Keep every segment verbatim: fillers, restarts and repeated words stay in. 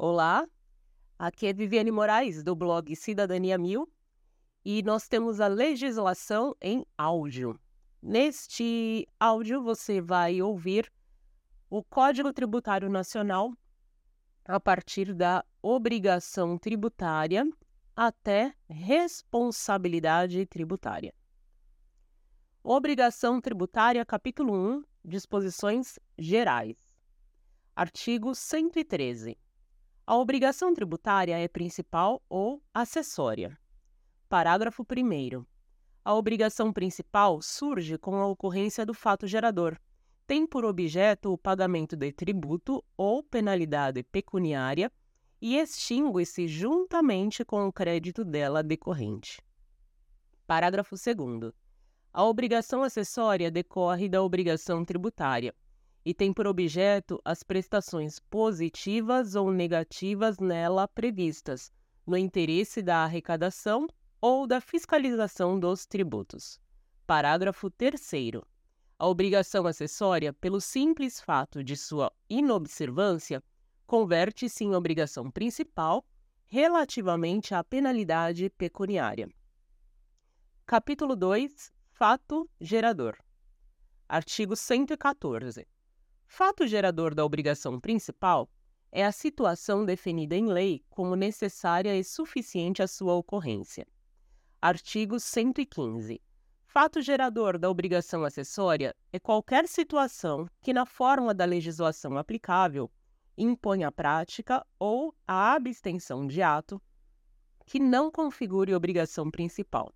Olá, aqui é Viviane Moraes, do blog Cidadania Mil, e nós temos a legislação em áudio. Neste áudio, você vai ouvir o Código Tributário Nacional a partir da obrigação tributária até responsabilidade tributária. Obrigação tributária, capítulo um, disposições gerais. Artigo cento e treze. A obrigação tributária é principal ou acessória. Parágrafo primeiro. A obrigação principal surge com a ocorrência do fato gerador. Tem por objeto o pagamento de tributo ou penalidade pecuniária e extingue-se juntamente com o crédito dela decorrente. Parágrafo segundo. A obrigação acessória decorre da obrigação tributária e tem por objeto as prestações positivas ou negativas nela previstas, no interesse da arrecadação ou da fiscalização dos tributos. Parágrafo terceiro. A obrigação acessória, pelo simples fato de sua inobservância, converte-se em obrigação principal relativamente à penalidade pecuniária. Capítulo dois. Fato gerador. Artigo cento e quatorze. Fato gerador da obrigação principal é a situação definida em lei como necessária e suficiente à sua ocorrência. Artigo cento e quinze. Fato gerador da obrigação acessória é qualquer situação que, na forma da legislação aplicável, impõe a prática ou a abstenção de ato que não configure obrigação principal.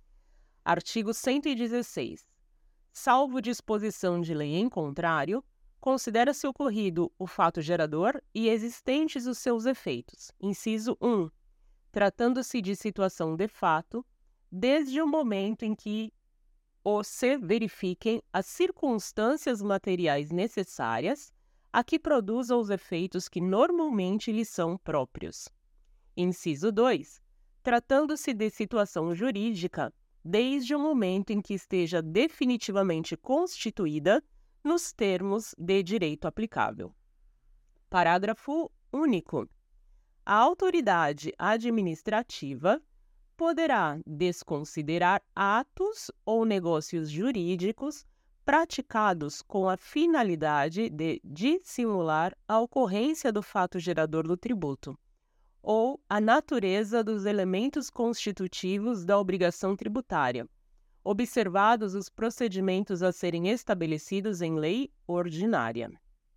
Artigo cento e dezesseis. Salvo disposição de lei em contrário, considera-se ocorrido o fato gerador e existentes os seus efeitos. Inciso um. Tratando-se de situação de fato, desde o momento em que ou se verifiquem as circunstâncias materiais necessárias a que produza os efeitos que normalmente lhe são próprios. Inciso dois. Tratando-se de situação jurídica, desde o momento em que esteja definitivamente constituída nos termos de direito aplicável. Parágrafo único. A autoridade administrativa poderá desconsiderar atos ou negócios jurídicos praticados com a finalidade de dissimular a ocorrência do fato gerador do tributo, ou a natureza dos elementos constitutivos da obrigação tributária, observados os procedimentos a serem estabelecidos em lei ordinária.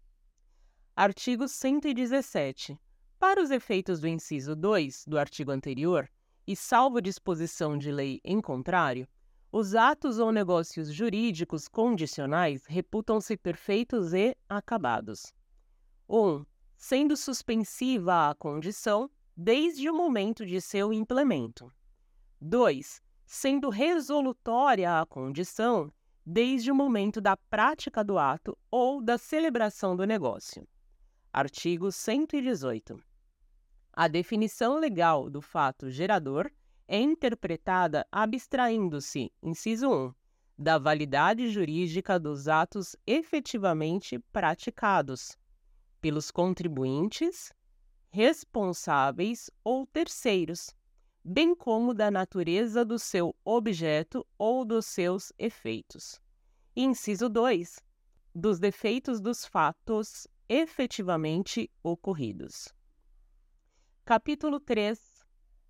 Artigo cento e dezessete. Para os efeitos do inciso dois do artigo anterior, e salvo disposição de lei em contrário, os atos ou negócios jurídicos condicionais reputam-se perfeitos e acabados. um. Sendo suspensiva a condição desde o momento de seu implemento. dois. Sendo resolutória a condição desde o momento da prática do ato ou da celebração do negócio. Artigo cento e dezoito. A definição legal do fato gerador é interpretada abstraindo-se, inciso um, da validade jurídica dos atos efetivamente praticados pelos contribuintes, responsáveis ou terceiros, bem como da natureza do seu objeto ou dos seus efeitos. Inciso dois. Dos defeitos dos fatos efetivamente ocorridos. Capítulo três.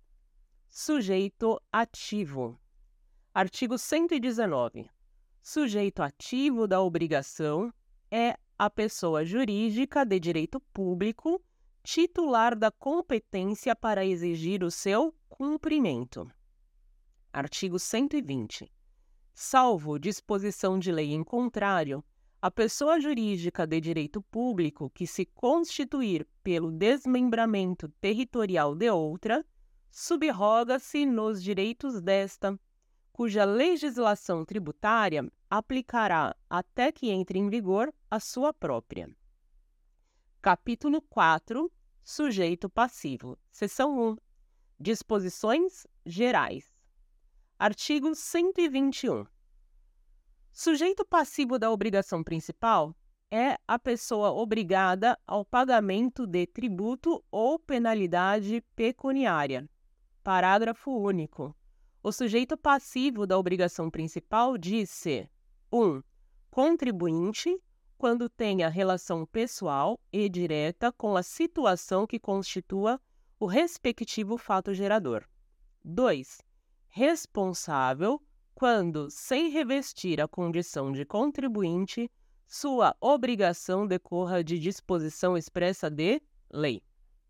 Sujeito ativo. Artigo cento e dezenove. Sujeito ativo da obrigação é a pessoa jurídica de direito público titular da competência para exigir o seu cumprimento. Artigo cento e vinte. Salvo disposição de lei em contrário, a pessoa jurídica de direito público que se constituir pelo desmembramento territorial de outra, subroga-se nos direitos desta, cuja legislação tributária aplicará até que entre em vigor a sua própria. Capítulo quatro. Sujeito passivo. Seção um. Disposições gerais. Artigo cento e vinte e um. Sujeito passivo da obrigação principal é a pessoa obrigada ao pagamento de tributo ou penalidade pecuniária. Parágrafo único. O sujeito passivo da obrigação principal diz ser um contribuinte, quando tenha relação pessoal e direta com a situação que constitua o respectivo fato gerador. dois responsável, quando, sem revestir a condição de contribuinte, sua obrigação decorra de disposição expressa de lei.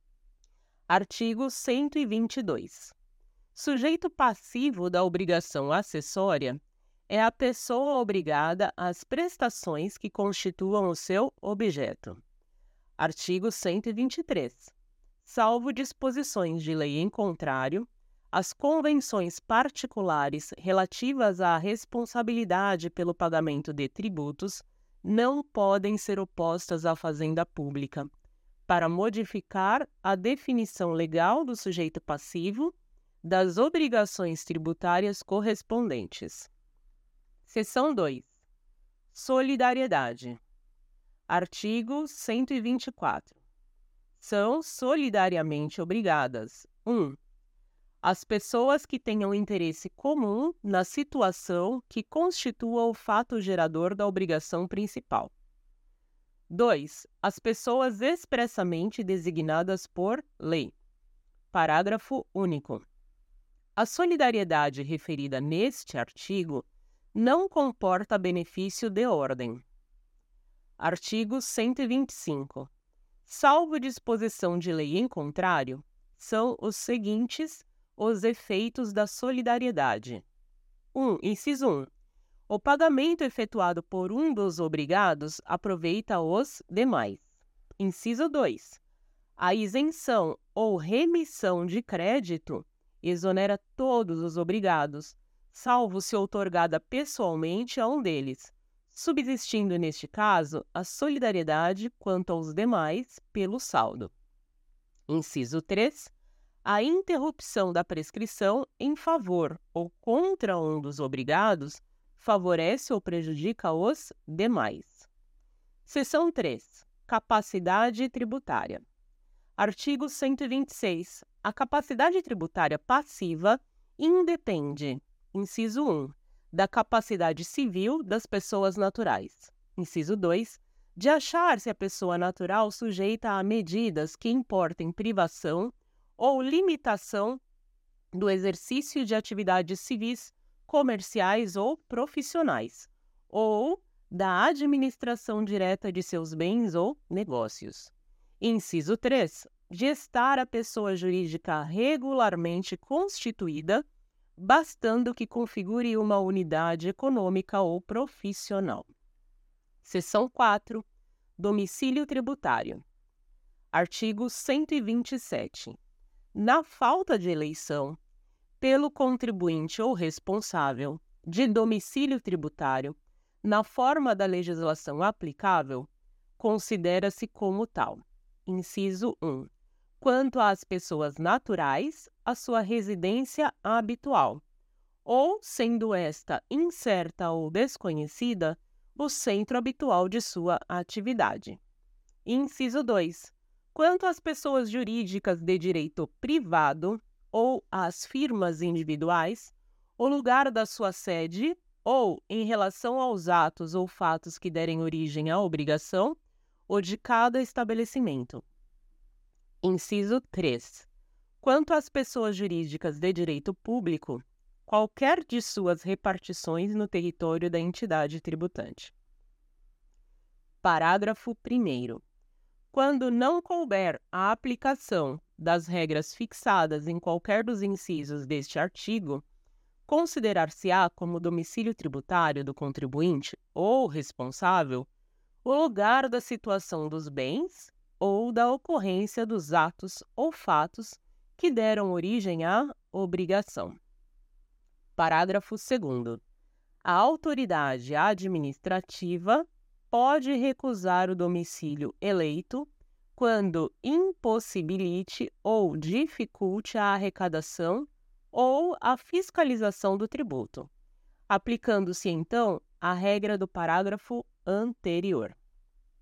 Artigo cento e vinte e dois. Sujeito passivo da obrigação acessória é a pessoa obrigada às prestações que constituam o seu objeto. Artigo cento e vinte e três. Salvo disposições de lei em contrário, as convenções particulares relativas à responsabilidade pelo pagamento de tributos não podem ser opostas à fazenda pública, para modificar a definição legal do sujeito passivo das obrigações tributárias correspondentes. Seção dois. Solidariedade. Artigo cento e vinte e quatro. São solidariamente obrigadas: um as pessoas que tenham interesse comum na situação que constitua o fato gerador da obrigação principal. dois As pessoas expressamente designadas por lei. Parágrafo único. A solidariedade referida neste artigo não comporta benefício de ordem. Artigo cento e vinte e cinco. Salvo disposição de lei em contrário, são os seguintes os efeitos da solidariedade. um Inciso um. O pagamento efetuado por um dos obrigados aproveita os demais. Inciso dois. A isenção ou remissão de crédito exonera todos os obrigados, salvo se outorgada pessoalmente a um deles, subsistindo neste caso a solidariedade quanto aos demais pelo saldo. Inciso três. A interrupção da prescrição em favor ou contra um dos obrigados favorece ou prejudica os demais. Seção três. Capacidade tributária. Artigo cento e vinte e seis. A capacidade tributária passiva independe, inciso um, da capacidade civil das pessoas naturais. Inciso dois. De achar-se a pessoa natural sujeita a medidas que importem privação ou limitação do exercício de atividades civis, comerciais ou profissionais, ou da administração direta de seus bens ou negócios. Inciso três. De estar a pessoa jurídica regularmente constituída, bastando que configure uma unidade econômica ou profissional. Seção quatro. Domicílio tributário. Artigo cento e vinte e sete. Na falta de eleição, pelo contribuinte ou responsável, de domicílio tributário, na forma da legislação aplicável, considera-se como tal. Inciso um. Quanto às pessoas naturais, a sua residência habitual, ou, sendo esta incerta ou desconhecida, o centro habitual de sua atividade. Inciso dois. Quanto às pessoas jurídicas de direito privado ou às firmas individuais, o lugar da sua sede ou, em relação aos atos ou fatos que derem origem à obrigação, o de cada estabelecimento. Inciso três. Quanto às pessoas jurídicas de direito público, qualquer de suas repartições no território da entidade tributante. Parágrafo primeiro. Quando não couber a aplicação das regras fixadas em qualquer dos incisos deste artigo, considerar-se-á como domicílio tributário do contribuinte ou responsável o lugar da situação dos bens ou da ocorrência dos atos ou fatos que deram origem à obrigação. Parágrafo segundo. A autoridade administrativa pode recusar o domicílio eleito quando impossibilite ou dificulte a arrecadação ou a fiscalização do tributo, aplicando-se então a regra do parágrafo anterior.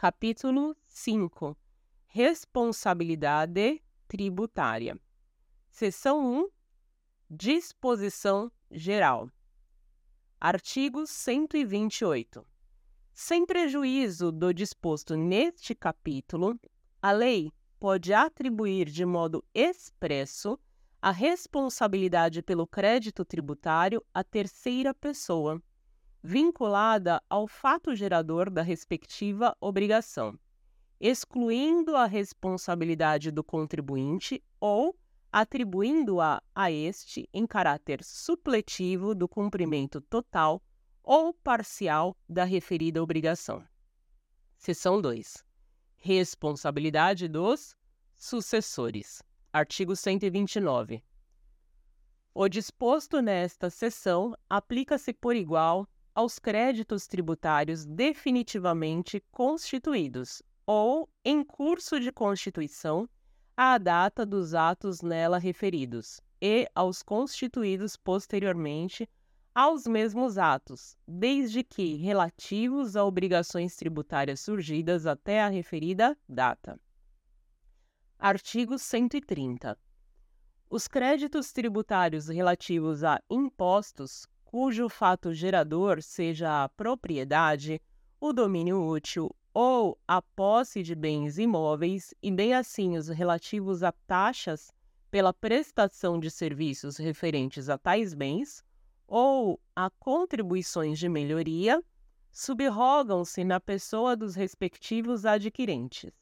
Capítulo cinco. Responsabilidade tributária. Seção um. Disposição geral. Artigo cento e vinte e oito. Sem prejuízo do disposto neste capítulo, a lei pode atribuir de modo expresso a responsabilidade pelo crédito tributário à terceira pessoa, vinculada ao fato gerador da respectiva obrigação, excluindo a responsabilidade do contribuinte ou atribuindo-a a este em caráter supletivo do cumprimento total ou parcial da referida obrigação. Seção dois. Responsabilidade dos sucessores. Artigo cento e vinte e nove. O disposto nesta seção aplica-se por igual aos créditos tributários definitivamente constituídos ou em curso de constituição à data dos atos nela referidos e aos constituídos posteriormente aos mesmos atos, desde que relativos a obrigações tributárias surgidas até a referida data. Artigo cento e trinta. Os créditos tributários relativos a impostos, cujo fato gerador seja a propriedade, o domínio útil ou a posse de bens imóveis, e bem assim os relativos a taxas pela prestação de serviços referentes a tais bens, ou a contribuições de melhoria, subrogam-se na pessoa dos respectivos adquirentes,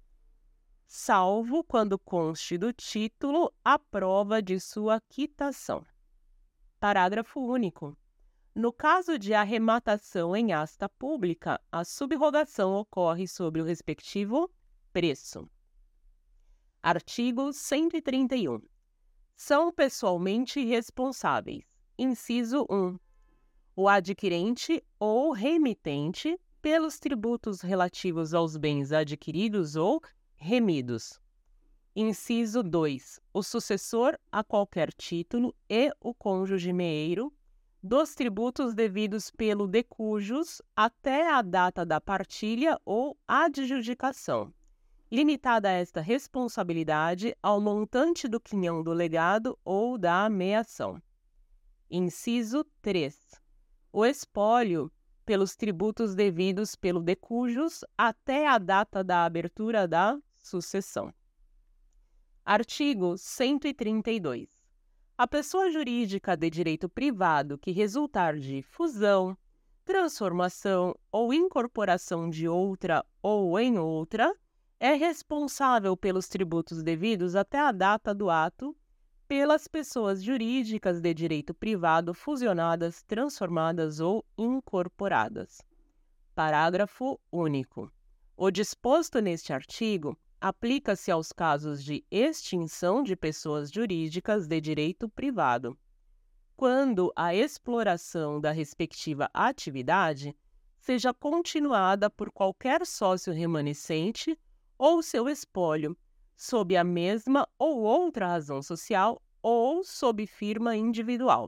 salvo quando conste do título a prova de sua quitação. Parágrafo único. No caso de arrematação em asta pública, a subrogação ocorre sobre o respectivo preço. Artigo cento e trinta e um. São pessoalmente responsáveis. Inciso um. O adquirente ou remitente pelos tributos relativos aos bens adquiridos ou remidos. Inciso dois. O sucessor a qualquer título e o cônjuge meeiro dos tributos devidos pelo de cujus até a data da partilha ou adjudicação, limitada esta responsabilidade ao montante do quinhão do legado ou da ameação. Inciso três. O espólio pelos tributos devidos pelo de cujus até a data da abertura da sucessão. Artigo cento e trinta e dois. A pessoa jurídica de direito privado que resultar de fusão, transformação ou incorporação de outra ou em outra é responsável pelos tributos devidos até a data do ato pelas pessoas jurídicas de direito privado fusionadas, transformadas ou incorporadas. Parágrafo único. O disposto neste artigo aplica-se aos casos de extinção de pessoas jurídicas de direito privado, quando a exploração da respectiva atividade seja continuada por qualquer sócio remanescente ou seu espólio, sob a mesma ou outra razão social ou sob firma individual.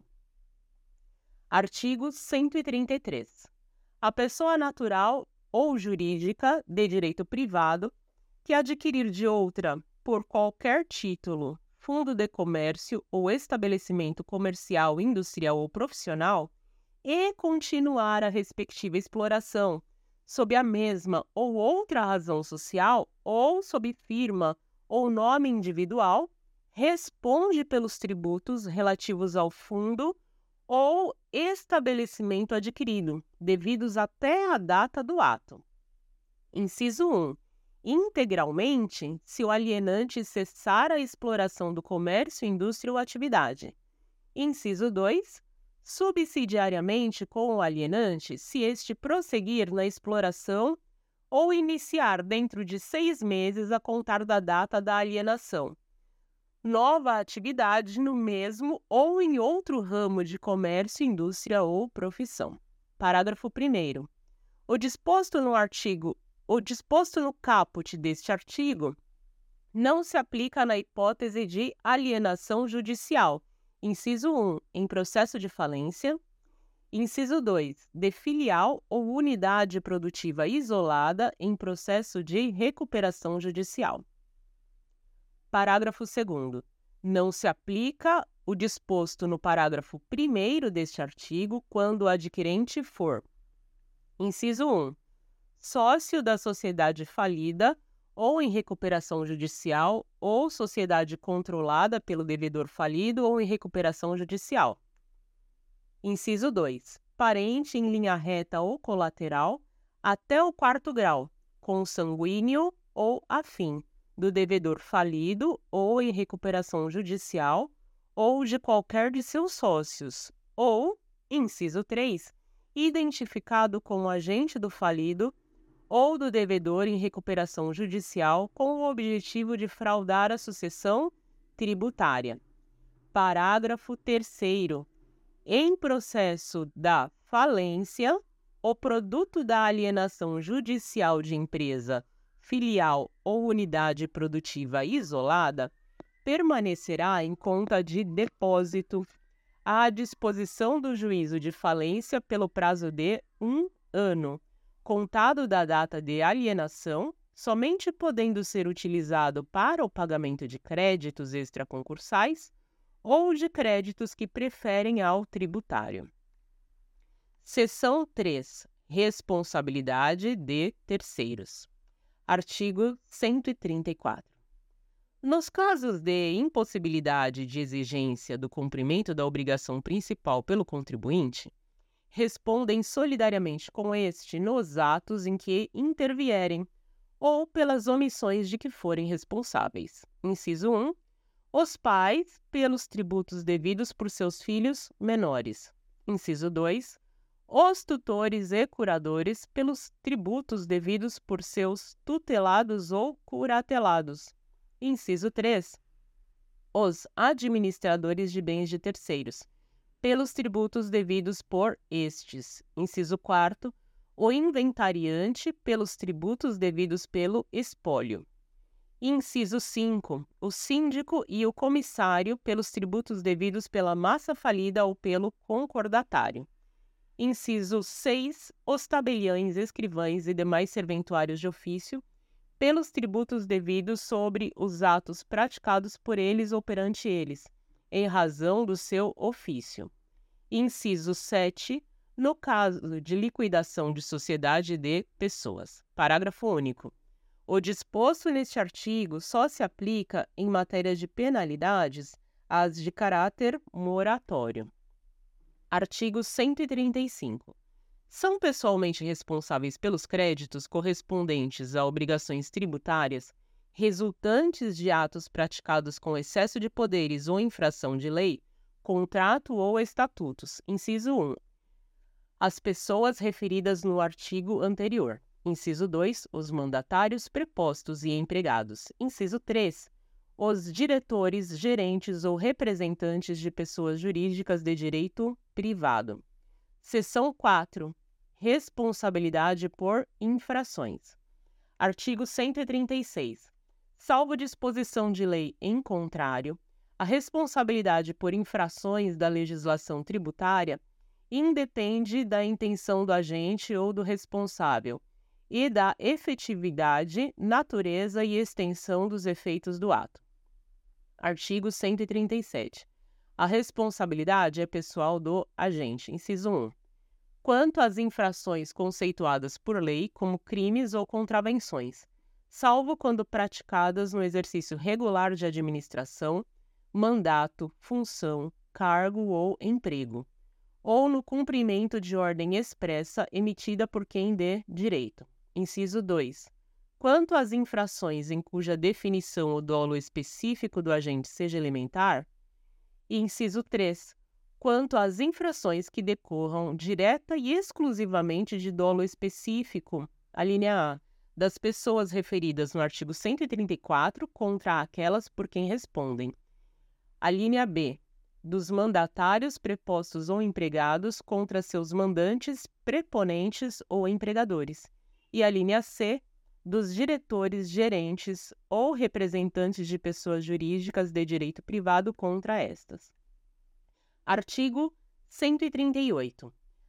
Artigo cento e trinta e três. A pessoa natural ou jurídica de direito privado que adquirir de outra, por qualquer título, fundo de comércio ou estabelecimento comercial, industrial ou profissional, e continuar a respectiva exploração, sob a mesma ou outra razão social ou sob firma ou nome individual, responde pelos tributos relativos ao fundo ou estabelecimento adquirido, devidos até a data do ato. Inciso um. Integralmente, se o alienante cessar a exploração do comércio, indústria ou atividade. Inciso dois. Subsidiariamente com o alienante, se este prosseguir na exploração ou iniciar dentro de seis meses a contar da data da alienação nova atividade no mesmo ou em outro ramo de comércio, indústria ou profissão. Parágrafo primeiro. O disposto no artigo O disposto no caput deste artigo não se aplica na hipótese de alienação judicial, inciso um, em processo de falência, Inciso dois. De filial ou unidade produtiva isolada em processo de recuperação judicial. Parágrafo segundo. Não se aplica o disposto no parágrafo primeiro deste artigo quando o adquirente for: inciso um. Sócio da sociedade falida ou em recuperação judicial ou sociedade controlada pelo devedor falido ou em recuperação judicial. Inciso dois. Parente em linha reta ou colateral até o quarto grau, consanguíneo ou afim, do devedor falido ou em recuperação judicial ou de qualquer de seus sócios, ou, inciso três, identificado como agente do falido ou do devedor em recuperação judicial com o objetivo de fraudar a sucessão tributária. Parágrafo terceiro. Em processo da falência, o produto da alienação judicial de empresa, filial ou unidade produtiva isolada permanecerá em conta de depósito à disposição do juízo de falência pelo prazo de um ano, contado da data de alienação, somente podendo ser utilizado para o pagamento de créditos extraconcursais ou de créditos que preferem ao tributário. Seção três. Responsabilidade de terceiros. Artigo cento e trinta e quatro. Nos casos de impossibilidade de exigência do cumprimento da obrigação principal pelo contribuinte, respondem solidariamente com este nos atos em que intervierem ou pelas omissões de que forem responsáveis. Inciso um. Os pais, pelos tributos devidos por seus filhos menores. Inciso dois. Os tutores e curadores, pelos tributos devidos por seus tutelados ou curatelados. Inciso três. Os administradores de bens de terceiros, pelos tributos devidos por estes. Inciso quarto. O inventariante, pelos tributos devidos pelo espólio. Inciso cinco. O síndico e o comissário, pelos tributos devidos pela massa falida ou pelo concordatário. Inciso seis. Os tabeliães, escrivães e demais serventuários de ofício, pelos tributos devidos sobre os atos praticados por eles ou perante eles, em razão do seu ofício. Inciso sete. No caso de liquidação de sociedade de pessoas. Parágrafo único. O disposto neste artigo só se aplica em matéria de penalidades às de caráter moratório. Artigo cento e trinta e cinco. São pessoalmente responsáveis pelos créditos correspondentes a obrigações tributárias resultantes de atos praticados com excesso de poderes ou infração de lei, contrato ou estatutos. Inciso um. As pessoas referidas no artigo anterior. Inciso dois. Os mandatários, prepostos e empregados. Inciso três. Os diretores, gerentes ou representantes de pessoas jurídicas de direito privado. Seção quatro. Responsabilidade por infrações. Artigo cento e trinta e seis. Salvo disposição de lei em contrário, a responsabilidade por infrações da legislação tributária independe da intenção do agente ou do responsável e da efetividade, natureza e extensão dos efeitos do ato. Artigo cento e trinta e sete. A responsabilidade é pessoal do agente. Inciso um. Quanto às infrações conceituadas por lei como crimes ou contravenções, salvo quando praticadas no exercício regular de administração, mandato, função, cargo ou emprego, ou no cumprimento de ordem expressa emitida por quem dê direito. Inciso dois. Quanto às infrações em cuja definição o dolo específico do agente seja elementar. Inciso três. Quanto às infrações que decorram direta e exclusivamente de dolo específico, a linha A, das pessoas referidas no artigo cento e trinta e quatro contra aquelas por quem respondem. A linha B, dos mandatários prepostos ou empregados contra seus mandantes, preponentes ou empregadores. E a linha C, dos diretores, gerentes ou representantes de pessoas jurídicas de direito privado contra estas. Artigo cento e trinta e oito.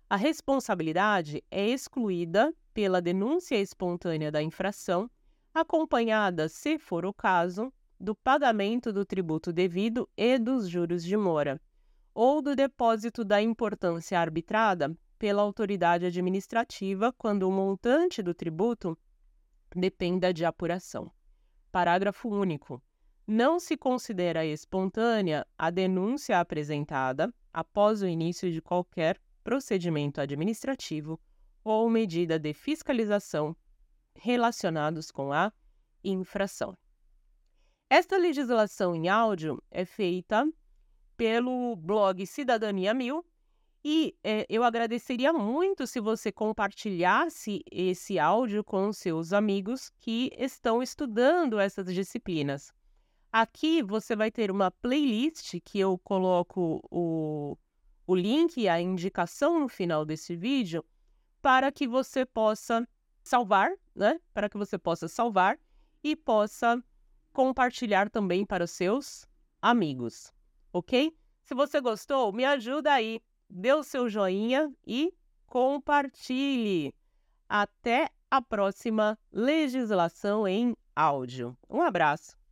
A responsabilidade é excluída pela denúncia espontânea da infração, acompanhada, se for o caso, do pagamento do tributo devido e dos juros de mora, ou do depósito da importância arbitrada pela autoridade administrativa quando o montante do tributo dependa de apuração. Parágrafo único. Não se considera espontânea a denúncia apresentada após o início de qualquer procedimento administrativo ou medida de fiscalização relacionados com a infração. Esta legislação em áudio é feita pelo blog Cidadania Mil e eh, eu agradeceria muito se você compartilhasse esse áudio com seus amigos que estão estudando essas disciplinas. Aqui você vai ter uma playlist que eu coloco o, o link e a indicação no final desse vídeo para que você possa salvar, né? Para que você possa salvar e possa compartilhar também para os seus amigos, ok? Se você gostou, me ajuda aí, dê o seu joinha e compartilhe. Até a próxima legislação em áudio. Um abraço!